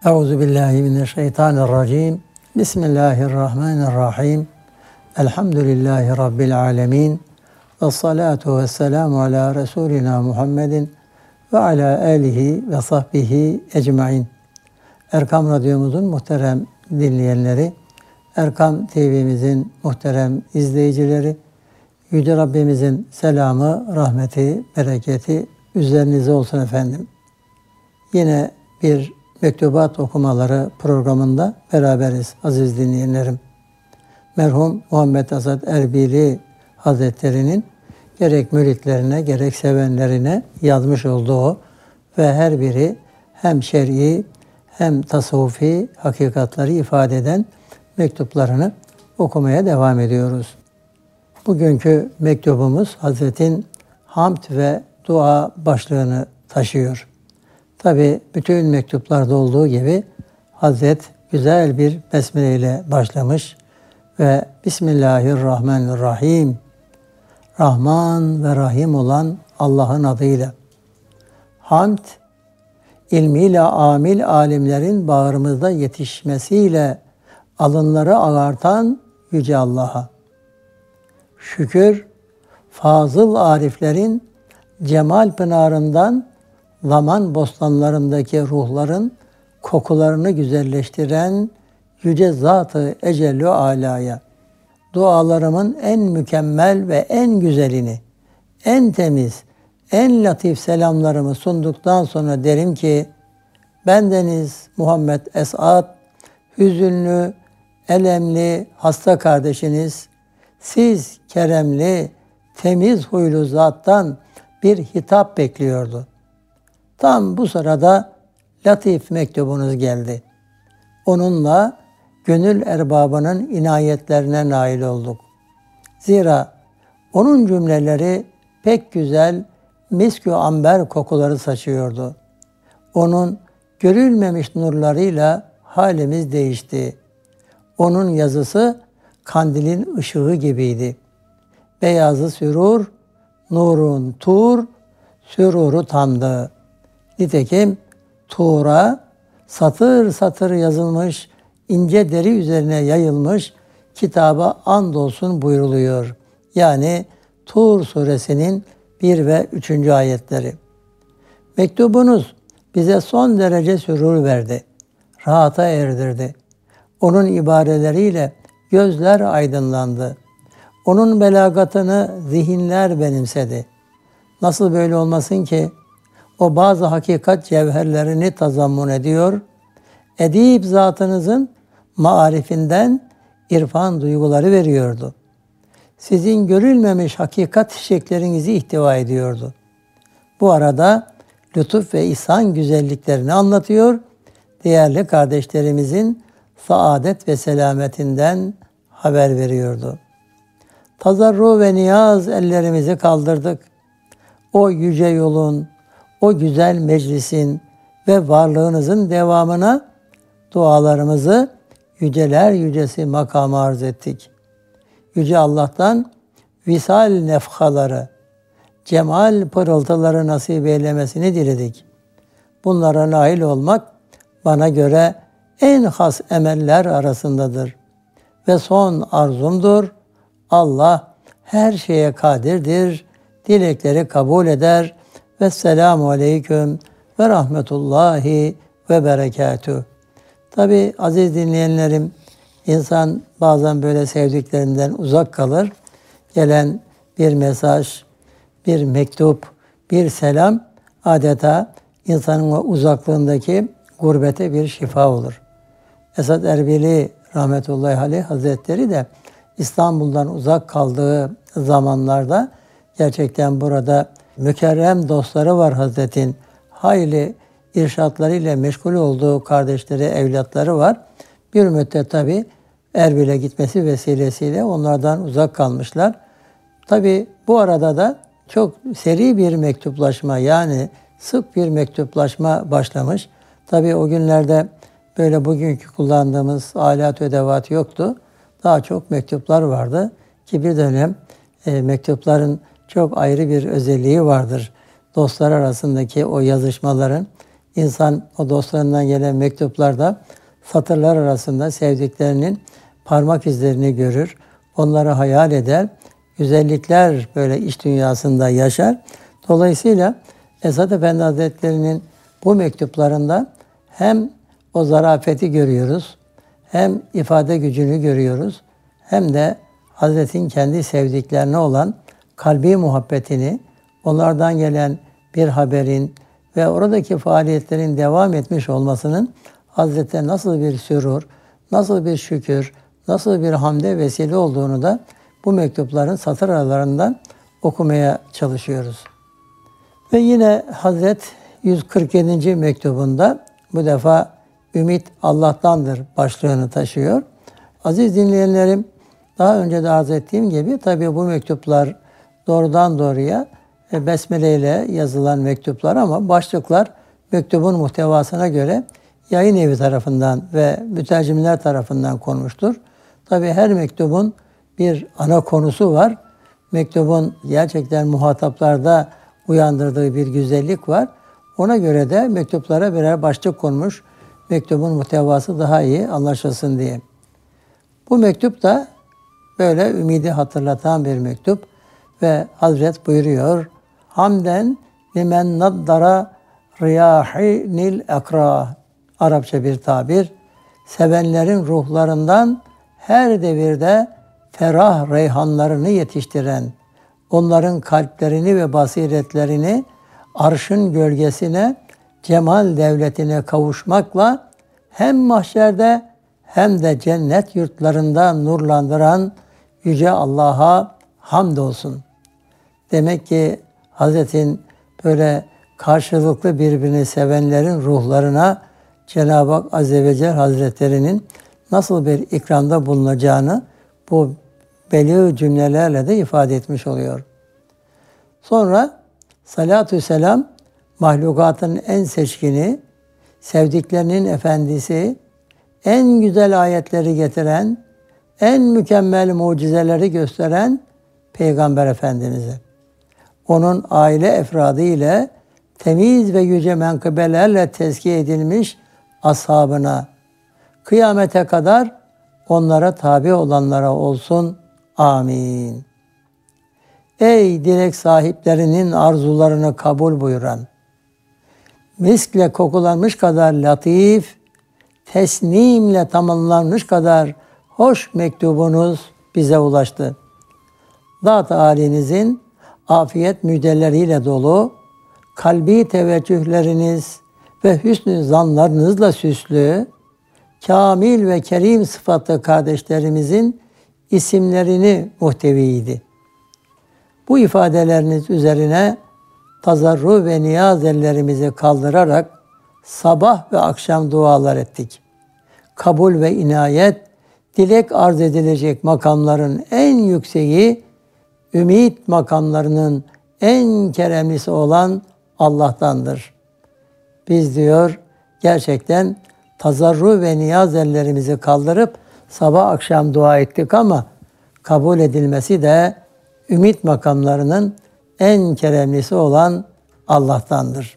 Euzubillahimineşşeytanirracim. Bismillahirrahmanirrahim. Elhamdülillahi Rabbil alemin. Vessalatu vesselamu ala Resulina Muhammedin ve ala alihi ve sahbihi ecmain. Erkam Radyomuzun muhterem dinleyenleri, Erkam TV'mizin muhterem izleyicileri, Yüce Rabbimizin selamı, rahmeti, bereketi üzerinize olsun efendim. Yine bir mektubat okumaları programında beraberiz aziz dinleyenlerim. Merhum Muhammed Esad Erbili Hazretleri'nin gerek müritlerine gerek sevenlerine yazmış olduğu ve her biri hem şer'i hem tasavvufi hakikatleri ifade eden mektuplarını okumaya devam ediyoruz. Bugünkü mektubumuz Hazretin hamd ve dua başlığını taşıyor. Tabi bütün mektuplarda olduğu gibi Hazret güzel bir besmele ile başlamış ve Bismillahirrahmanirrahim, Rahman ve Rahim olan Allah'ın adıyla. Hamd, ilmiyle amil alimlerin bağrımızda yetişmesiyle alınları ağartan Yüce Allah'a. Şükür, fazıl ariflerin cemal pınarından zaman bostanlarındaki ruhların kokularını güzelleştiren Yüce Zat-ı Ecellü Alâ'ya. Dualarımın en mükemmel ve en güzelini, en temiz, en latif selamlarımı sunduktan sonra derim ki, bendeniz Muhammed Esad, hüzünlü, elemli, hasta kardeşiniz, siz keremli, temiz huylu zattan bir hitap bekliyordu. Tam bu sırada latif mektubunuz geldi. Onunla gönül erbabının inayetlerine nail olduk. Zira onun cümleleri pek güzel misk-ü amber kokuları saçıyordu. Onun görülmemiş nurlarıyla halimiz değişti. Onun yazısı kandilin ışığı gibiydi. Beyazı sürur, nurun tur, süruru tamdı. Nitekim Tuğra satır satır yazılmış, ince deri üzerine yayılmış kitaba andolsun buyruluyor. Yani Tur suresinin 1 ve 3. ayetleri. Mektubunuz bize son derece sürur verdi, rahata erdirdi. Onun ibareleriyle gözler aydınlandı. Onun belagatını zihinler benimsedi. Nasıl böyle olmasın ki? O bazı hakikat cevherlerini tazammun ediyor, edip zatınızın marifinden irfan duyguları veriyordu. Sizin görülmemiş hakikat çiçeklerinizi ihtiva ediyordu. Bu arada lütuf ve ihsan güzelliklerini anlatıyor, değerli kardeşlerimizin saadet ve selametinden haber veriyordu. Tazarru ve niyaz ellerimizi kaldırdık. O yüce yolun, o güzel meclisin ve varlığınızın devamına dualarımızı yüceler yücesi makama arz ettik. Yüce Allah'tan visal nefhaları, cemal pırıltıları nasip eylemesini diledik. Bunlara nail olmak bana göre en has emeller arasındadır. Ve son arzumdur. Allah her şeye kadirdir, dilekleri kabul eder. Vesselamu aleyküm ve rahmetullahi ve berekatuhu. Tabi aziz dinleyenlerim, insan bazen böyle sevdiklerinden uzak kalır. Gelen bir mesaj, bir mektup, bir selam adeta insanın o uzaklığındaki gurbete bir şifa olur. Esad Erbili rahmetullahi aleyh Hazretleri de İstanbul'dan uzak kaldığı zamanlarda gerçekten burada mükerrem dostları var Hazretin. Hayli irşatlarıyla meşgul olduğu kardeşleri, evlatları var. Bir müddet tabi Erbil'e gitmesi vesilesiyle onlardan uzak kalmışlar. Tabi bu arada da çok seri bir mektuplaşma, yani sık bir mektuplaşma başlamış. Tabi o günlerde böyle bugünkü kullandığımız alat edevat yoktu. Daha çok mektuplar vardı ki bir dönem mektupların çok ayrı bir özelliği vardır. Dostlar arasındaki o yazışmaların İnsan o dostlarından gelen mektuplarda satırlar arasında sevdiklerinin parmak izlerini görür. Onları hayal eder. Güzellikler böyle iç dünyasında yaşar. Dolayısıyla Esad Efendi Hazretleri'nin bu mektuplarında hem o zarafeti görüyoruz, hem ifade gücünü görüyoruz, hem de Hazretin kendi sevdiklerine olan kalbi muhabbetini, onlardan gelen bir haberin ve oradaki faaliyetlerin devam etmiş olmasının Hazret'e nasıl bir sürur, nasıl bir şükür, nasıl bir hamde vesile olduğunu da bu mektupların satır aralarından okumaya çalışıyoruz. Ve yine Hazret 147. mektubunda bu defa ümit Allah'tandır başlığını taşıyor. Aziz dinleyenlerim, daha önce de arz ettiğim gibi tabii bu mektuplar doğrudan doğruya besmele ile yazılan mektuplar ama başlıklar mektubun muhtevasına göre yayın evi tarafından ve mütercimler tarafından konmuştur. Tabii her mektubun bir ana konusu var. Mektubun gerçekten muhataplarda uyandırdığı bir güzellik var. Ona göre de mektuplara birer başlık konmuş. Mektubun muhtevası daha iyi anlaşılsın diye. Bu mektup da böyle ümidi hatırlatan bir mektup ve Hazret buyuruyor: Hamden limen naddara riyahinil ekra. Arapça bir tabir. Sevenlerin ruhlarından her devirde ferah reyhanlarını yetiştiren, onların kalplerini ve basiretlerini arşın gölgesine, cemal devletine kavuşmakla hem mahşerde hem de cennet yurtlarında nurlandıran Yüce Allah'a hamdolsun. Demek ki Hazretin böyle karşılıklı birbirini sevenlerin ruhlarına Cenab-ı Hak Azze ve Celle Hazretleri'nin nasıl bir ikramda bulunacağını bu belî cümlelerle de ifade etmiş oluyor. Sonra salatü selam mahlukatın en seçkini, sevdiklerinin efendisi, en güzel ayetleri getiren, en mükemmel mucizeleri gösteren Peygamber Efendimiz'e, onun aile efradı ile temiz ve yüce menkıbelerle tezkiye edilmiş ashabına, kıyamete kadar onlara tabi olanlara olsun. Amin. Ey dilek sahiplerinin arzularını kabul buyuran, miskle kokulanmış kadar latif, tesnimle tamamlanmış kadar hoş mektubunuz bize ulaştı. Zat-ı âlinizin afiyet müjdeleriyle dolu, kalbi teveccühleriniz ve hüsnü zanlarınızla süslü, kamil ve kerim sıfatlı kardeşlerimizin isimlerini muhteviydi. Bu ifadeleriniz üzerine tazarru ve niyaz ellerimizi kaldırarak sabah ve akşam dualar ettik. Kabul ve inayet, dilek arz edilecek makamların en yükseği, ümit makamlarının en keremlisi olan Allah'tandır. Biz diyor gerçekten tazarru ve niyaz ellerimizi kaldırıp sabah akşam dua ettik ama kabul edilmesi de ümit makamlarının en keremlisi olan Allah'tandır.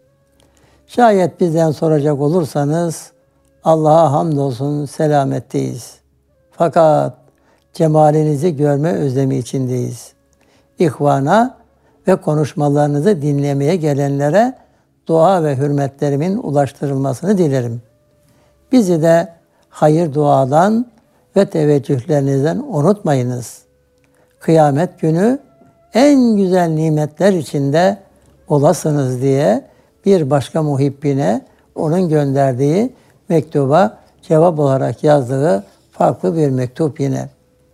Şayet bizden soracak olursanız Allah'a hamdolsun selametteyiz. Fakat cemalinizi görme özlemi içindeyiz. İhvana ve konuşmalarınızı dinlemeye gelenlere dua ve hürmetlerimin ulaştırılmasını dilerim. Bizi de hayır duadan ve teveccühlerinizden unutmayınız. Kıyamet günü en güzel nimetler içinde olasınız diye bir başka muhibbine onun gönderdiği mektuba cevap olarak yazdığı farklı bir mektup yine.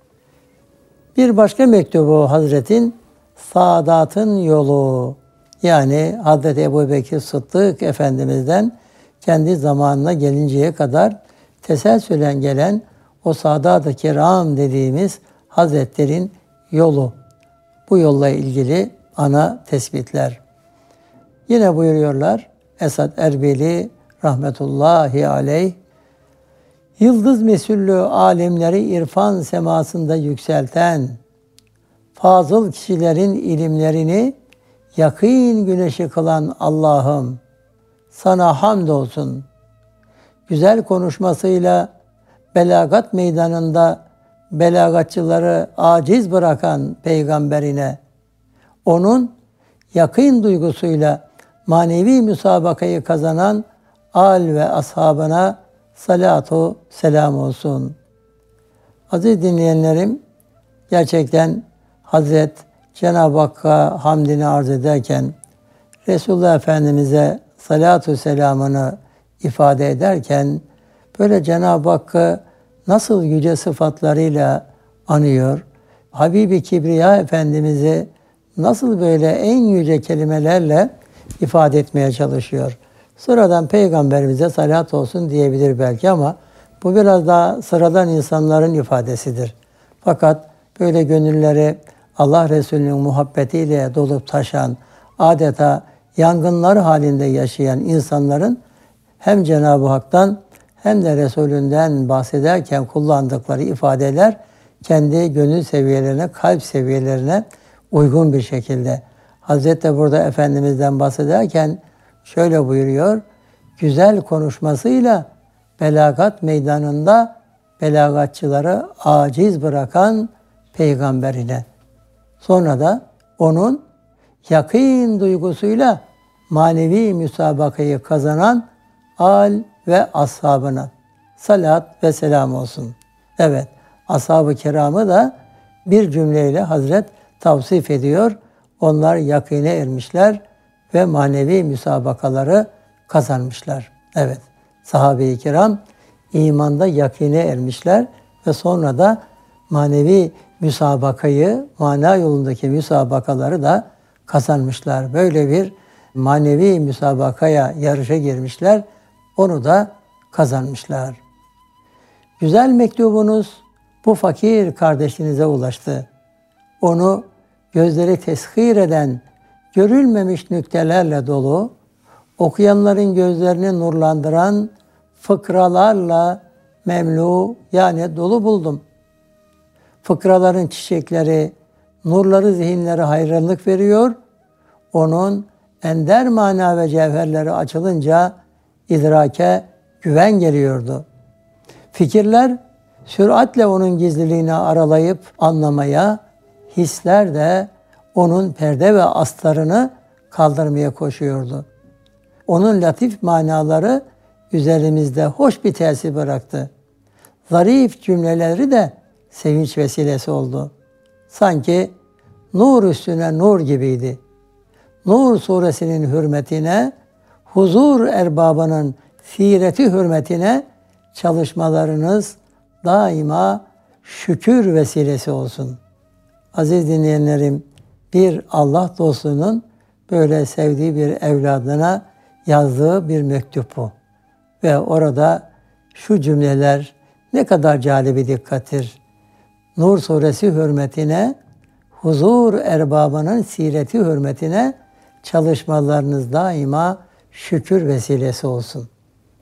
Bir başka mektubu Hazretin Sadat'ın yolu, yani Hazreti Ebubekir Sıddık Efendimiz'den kendi zamanına gelinceye kadar teselsülen gelen o Sadat-ı Kiram dediğimiz Hazretlerin yolu. Bu yolla ilgili ana tespitler. Yine buyuruyorlar Esad Erbili rahmetullahi aleyh, yıldız mesullü alimleri irfan semasında yükselten, fazıl kişilerin ilimlerini yakîn güneşi kılan Allah'ım, sana hamdolsun. Güzel konuşmasıyla belagat meydanında belagatçıları aciz bırakan peygamberine, onun yakın duygusuyla manevi müsabakayı kazanan al ve ashabına salatu selam olsun. Aziz dinleyenlerim, gerçekten Hazret Cenab-ı Hakk'a hamdini arz ederken, Resulullah Efendimiz'e salatu selamını ifade ederken, böyle Cenab-ı Hakk'ı nasıl yüce sıfatlarıyla anıyor, Habibi Kibriya Efendimiz'i nasıl böyle en yüce kelimelerle ifade etmeye çalışıyor. Sıradan Peygamberimize salat olsun diyebilir belki ama bu biraz daha sıradan insanların ifadesidir. Fakat böyle gönülleri Allah Resulü'nün muhabbetiyle dolup taşan, adeta yangınlar halinde yaşayan insanların hem Cenab-ı Hak'tan hem de Resulünden bahsederken kullandıkları ifadeler kendi gönül seviyelerine, kalp seviyelerine uygun bir şekilde. Hazreti burada Efendimiz'den bahsederken şöyle buyuruyor, güzel konuşmasıyla belagat meydanında belagatçıları aciz bırakan peygamberine. Sonra da onun yakîn duygusuyla manevi müsabakayı kazanan al ve ashabına salat ve selam olsun. Evet, ashab-ı kiramı da bir cümleyle Hazret tavsif ediyor. Onlar yakîne ermişler ve manevi müsabakaları kazanmışlar. Evet, sahabe-i kiram imanda yakîne ermişler ve sonra da manevi müsabakayı, mana yolundaki müsabakaları da kazanmışlar. Böyle bir manevi müsabakaya, yarışa girmişler. Onu da kazanmışlar. Güzel mektubunuz bu fakir kardeşinize ulaştı. Onu gözleri teshir eden, görülmemiş nüktelerle dolu, okuyanların gözlerini nurlandıran fıkralarla memlu yani dolu buldum. Fıkraların çiçekleri, nurları zihinlere hayranlık veriyor. Onun ender mana ve cevherleri açılınca idrake güven geliyordu. Fikirler süratle onun gizliliğini aralayıp anlamaya, hisler de onun perde ve astarını kaldırmaya koşuyordu. Onun latif manaları üzerimizde hoş bir tesir bıraktı. Zarif cümleleri de sevinç vesilesi oldu. Sanki nur üstüne nur gibiydi. Nur suresinin hürmetine, huzur erbabının sireti hürmetine çalışmalarınız daima şükür vesilesi olsun. Aziz dinleyenlerim, bir Allah dostunun böyle sevdiği bir evladına yazdığı bir mektup bu. Ve orada şu cümleler ne kadar calibi dikkattir. Nur suresi hürmetine, huzur erbabının sireti hürmetine çalışmalarınız daima şükür vesilesi olsun.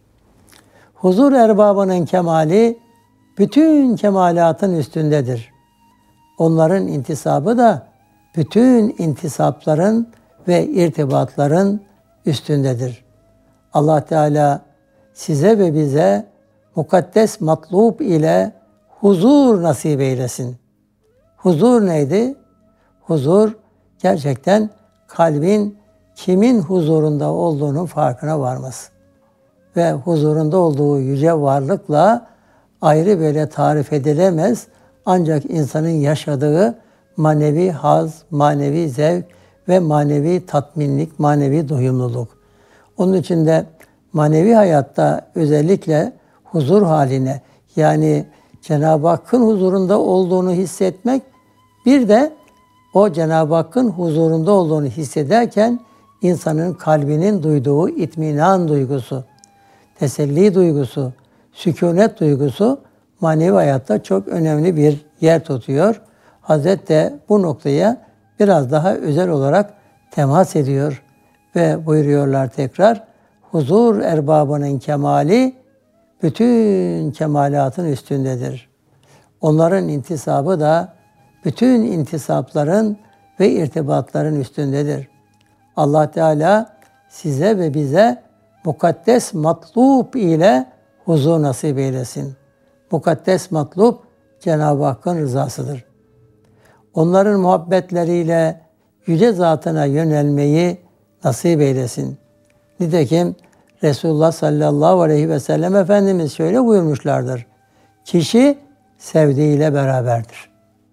Huzur erbabının kemali bütün kemalatın üstündedir. Onların intisabı da bütün intisapların ve irtibatların üstündedir. Allah Teala size ve bize mukaddes matlub ile huzur nasip eylesin. Huzur neydi? Huzur gerçekten kalbin kimin huzurunda olduğunun farkına varması. Ve huzurunda olduğu yüce varlıkla ayrı böyle tarif edilemez ancak insanın yaşadığı manevi haz, manevi zevk ve manevi tatminlik, manevi doyumluluk. Onun için de manevi hayatta özellikle huzur haline yani Cenab-ı Hakk'ın huzurunda olduğunu hissetmek bir de o Cenab-ı Hakk'ın huzurunda olduğunu hissederken insanın kalbinin duyduğu itminan duygusu, teselli duygusu, sükunet duygusu manevi hayatta çok önemli bir yer tutuyor. Hazret de bu noktaya biraz daha özel olarak temas ediyor ve buyuruyorlar tekrar, huzur erbabının kemali bütün kemalatın üstündedir. Onların intisabı da bütün intisapların ve irtibatların üstündedir. Allah Teala size ve bize mukaddes matlub ile huzur nasip eylesin. Mukaddes matlub Cenab-ı Hakk'ın rızasıdır. Onların muhabbetleriyle yüce zatına yönelmeyi nasip eylesin. Nitekim Resulullah sallallahu aleyhi ve sellem Efendimiz şöyle buyurmuşlardır. Kişi sevdiğiyle beraberdir.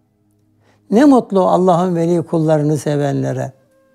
Ne mutlu Allah'ın veli kullarını sevenlere.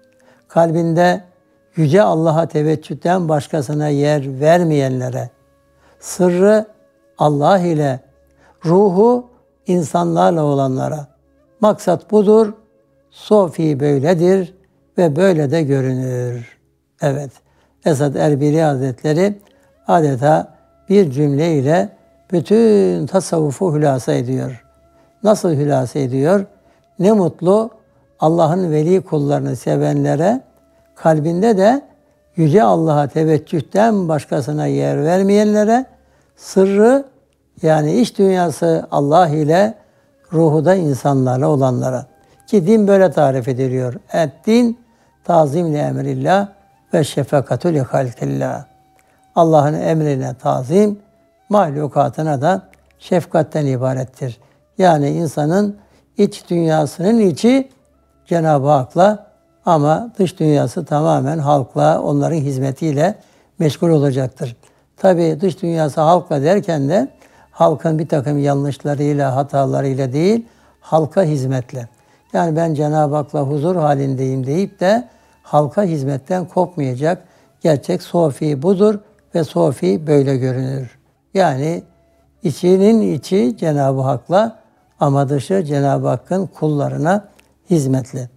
Kalbinde yüce Allah'a teveccühten başkasına yer vermeyenlere. Sırrı Allah ile, ruhu insanlarla olanlara. Maksat budur, sofi böyledir ve böyle de görünür. Evet, Esad Erbili Hazretleri adeta bir cümleyle bütün tasavvufu hülasa ediyor. Nasıl hülasa ediyor? Ne mutlu Allah'ın veli kullarını sevenlere, kalbinde de yüce Allah'a teveccühten başkasına yer vermeyenlere, sırrı yani iç dünyası Allah ile, ruhu da insanlarla olanlara. Ki din böyle tarif ediliyor. Et-din tazim li emrillah ve şefakatü li halkillah. Allah'ın emrine tazim, mahlukatına da şefkatten ibarettir. Yani insanın iç dünyasının içi Cenab-ı Hak'la ama dış dünyası tamamen halkla, onların hizmetiyle meşgul olacaktır. Tabi dış dünyası halkla derken de halkın bir takım yanlışlarıyla, hatalarıyla değil, halka hizmetle. Yani ben Cenab-ı Hak'la huzur halindeyim deyip de halka hizmetten kopmayacak. Gerçek sofi budur ve sofi böyle görünür. Yani içinin içi Cenab-ı Hak'la ama dışı Cenab-ı Hakk'ın kullarına hizmetle.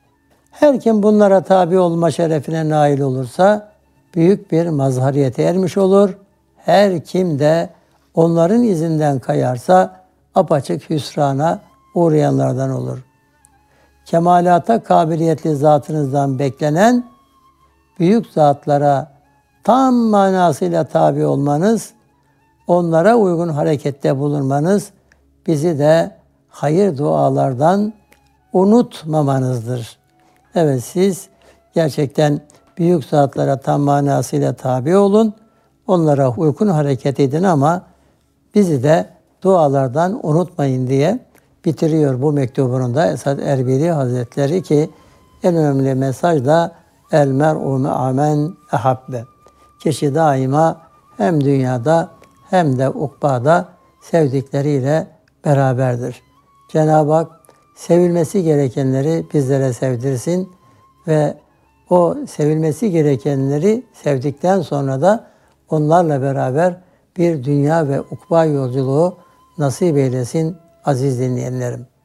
Her kim bunlara tabi olma şerefine nail olursa büyük bir mazhariyete ermiş olur. Her kim de onların izinden kayarsa apaçık hüsrana uğrayanlardan olur. Kemalata kabiliyetli zatınızdan beklenen büyük zatlara tam manasıyla tabi olmanız, onlara uygun harekette bulunmanız bizi de hayır dualardan unutmamanızdır. Evet, siz gerçekten büyük zatlara tam manasıyla tabi olun, onlara uygun hareket edin ama bizi de dualardan unutmayın diye bitiriyor bu mektubunu da Esad Erbili Hazretleri ki en önemli mesaj da el mer'u me'amen ehabbe. Kişi daima hem dünyada hem de ukbada sevdikleriyle beraberdir. Cenab-ı Hak sevilmesi gerekenleri bizlere sevdirsin ve o sevilmesi gerekenleri sevdikten sonra da onlarla beraber bir dünya ve ukba yolculuğu nasip eylesin aziz dinleyenlerim.